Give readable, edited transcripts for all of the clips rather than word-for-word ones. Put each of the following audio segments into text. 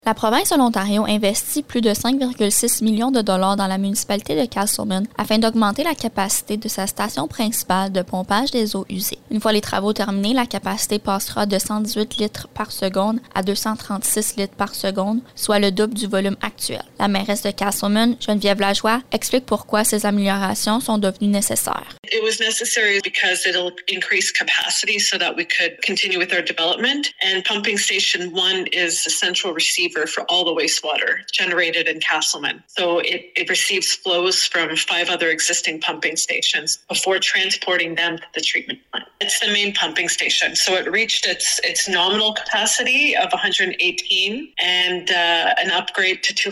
La province de l'Ontario investit plus de 5,6 millions de dollars dans la municipalité de Castlemaine afin d'augmenter la capacité de sa station principale de pompage des eaux usées. Une fois les travaux terminés, la capacité passera de 118 litres par seconde à 236 litres par seconde, soit le double du volume actuel. La mairesse de Castlemaine, Geneviève Lajoie, explique pourquoi ces améliorations sont devenues nécessaires. It was necessary because it'll increase capacity so that we could continue with our development. And pumping station 1 is a central receiver for all the wastewater generated in Castlemaine. So it receives flows from 5 other existing pumping stations before transporting them to the treatment plant. It's the main pumping station. So it reached its nominal capacity of 118 and an upgrade to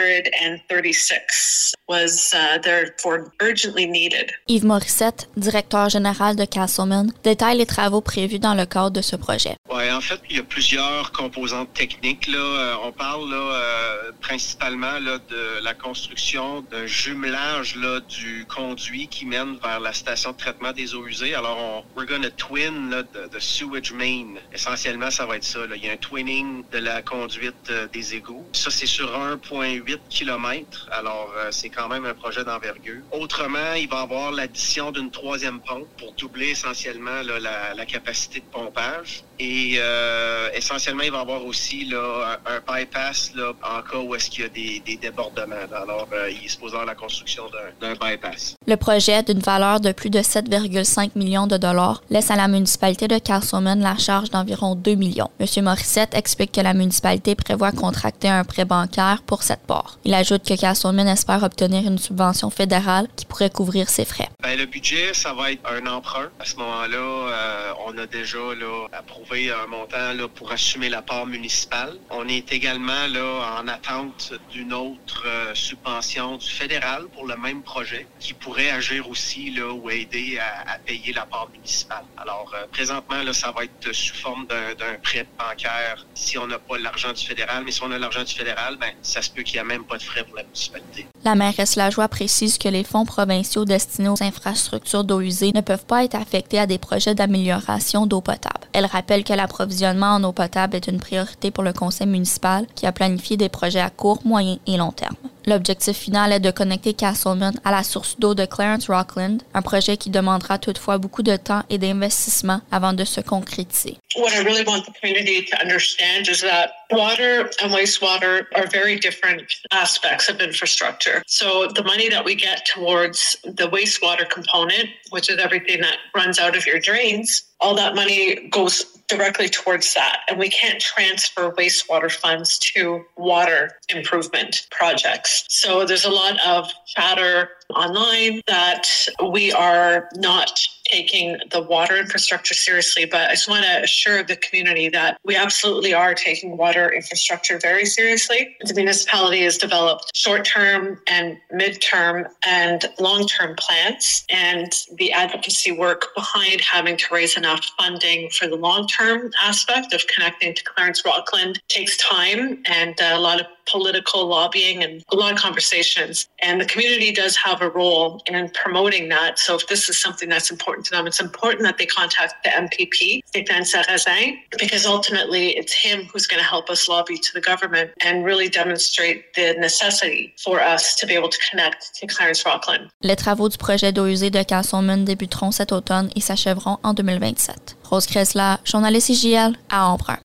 236 was therefore urgently needed. Yves Morissette, directeur général de Castlemaine, détaille les travaux prévus dans le cadre de ce projet. Ouais, en fait, il y a plusieurs composantes techniques. Là. On parle principalement là, de la construction d'un jumelage là, du conduit qui mène vers la station de traitement des eaux usées. Alors, we're gonna twin là, the sewage main. Essentiellement, ça va être ça. Là. Il y a un twinning de la conduite des égouts. Ça, c'est sur 1,8 km. Alors, c'est quand même un projet d'envergure. Autrement, il va y avoir l'addition d'une 3e pompe pour doubler essentiellement là, la capacité de pompage. Et essentiellement, il va y avoir aussi là, un bypass là, en cas où est-ce qu'il y a des débordements. Alors, il est supposé avoir la construction d'un bypass. Le projet, d'une valeur de plus de 7,5 millions de dollars, laisse à la municipalité de Castlemaine la charge d'environ 2 millions. M. Morissette explique que la municipalité prévoit contracter un prêt bancaire pour cette part. Il ajoute que Castlemaine espère obtenir une subvention fédérale qui pourrait couvrir ses frais. Ben, le budget, ça va être un emprunt. À ce moment-là, on a déjà là, approuvé un montant là, pour assumer la part municipale. On est également là, en attente d'une autre subvention du fédéral pour le même projet qui pourrait agir aussi là, ou aider à payer la part municipale. Alors, présentement, là, ça va être sous forme d'un prêt bancaire si on n'a pas l'argent du fédéral. Mais si on a l'argent du fédéral, ben, ça se peut qu'il n'y a même pas de frais pour la municipalité. La mairesse Lajoie précise que les fonds provinciaux destinés aux infrastructures d'eau usée ne peuvent pas être affectés à des projets d'amélioration d'eau potable. Elle rappelle que l'approvisionnement en eau potable est une priorité pour le conseil municipal qui a planifié des projets à court, moyen et long terme. L'objectif final est de connecter Castlemaine à la source d'eau de Clarence Rockland, un projet qui demandera toutefois beaucoup de temps et d'investissement avant de se concrétiser. What I really want the community to understand is that water and wastewater are very different aspects of infrastructure. So the money that we get towards the wastewater component, which is everything that runs out of your drains, all that money goes directly towards that. And we can't transfer wastewater funds to water improvement projects. So there's a lot of chatter online that we are not taking the water infrastructure seriously, but I just want to assure the community that we absolutely are taking water infrastructure very seriously. The municipality has developed short-term and mid-term and long-term plans, and the advocacy work behind having to raise enough funding for the long-term aspect of connecting to Clarence Rockland takes time and a lot of political lobbying and a lot of conversations. And the community does have a role in promoting that. So if this is something that's important to them, it's important that they contact the MPP, Stéphane Sarrazin, because ultimately it's him who's going to help us lobby to the government and really demonstrate the necessity for us to be able to connect to Clarence Rockland. Les travaux du projet d'eau usée de Castlemaine débuteront cet automne et s'achèveront en 2027. Rose Cressler, journaliste IJL à Embrun.